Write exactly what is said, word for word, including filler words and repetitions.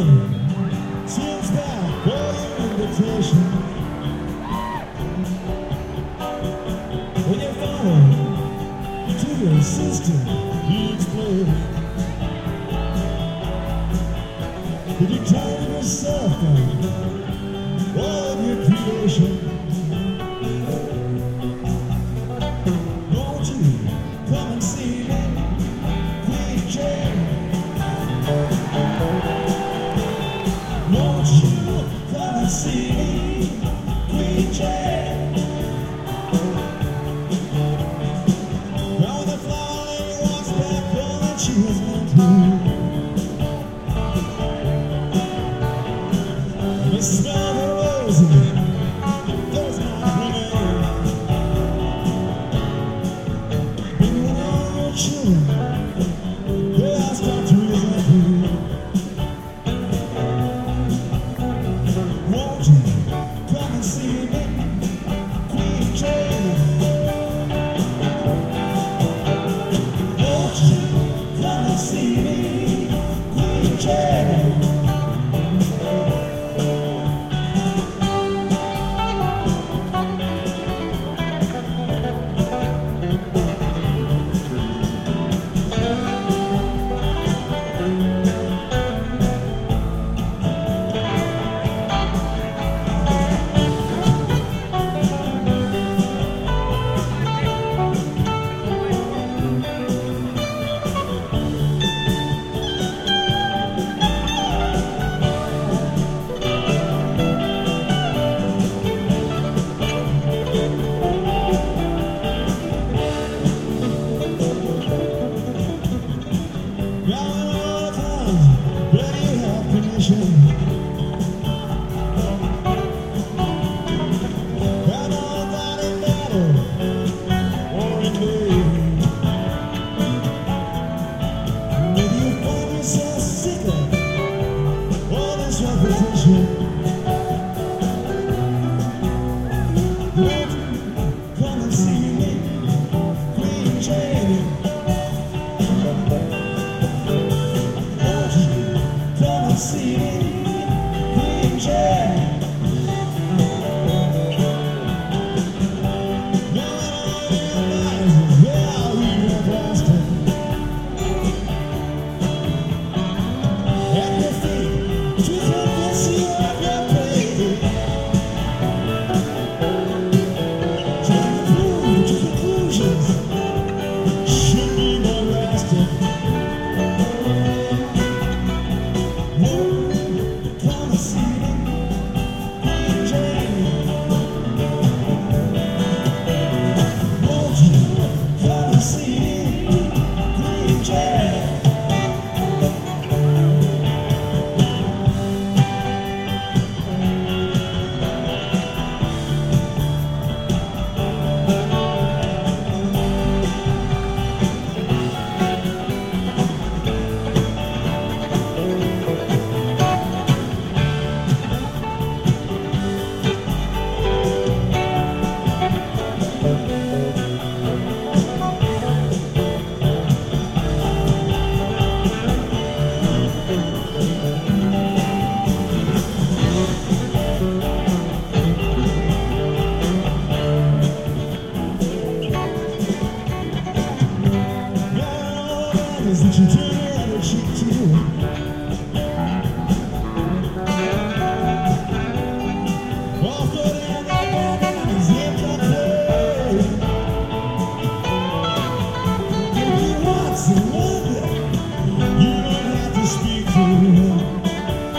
Sends back all your invitation. When you follow to your sister, you explain. Did you tell yourself of all of your creation? Won't you come and see me, Queen Jane? Won't you come and see me, Queen Jane? Now the flower lady walks back home and she was meant to. The smell of the roses does not remain. When all your children, they all start to resent you. Won't you come and see me, Queen Jane? Won't you come and see me, Queen Jane? Come and see me, Queen Jane. Won't you come and see me, Queen Jane? Now that all your lies, yeah, we were blasted. At your feet, to convince you of your pain. That you turn your other cheek to. Off the land is incomplete. If you want to wonder, you don't have to speak for him.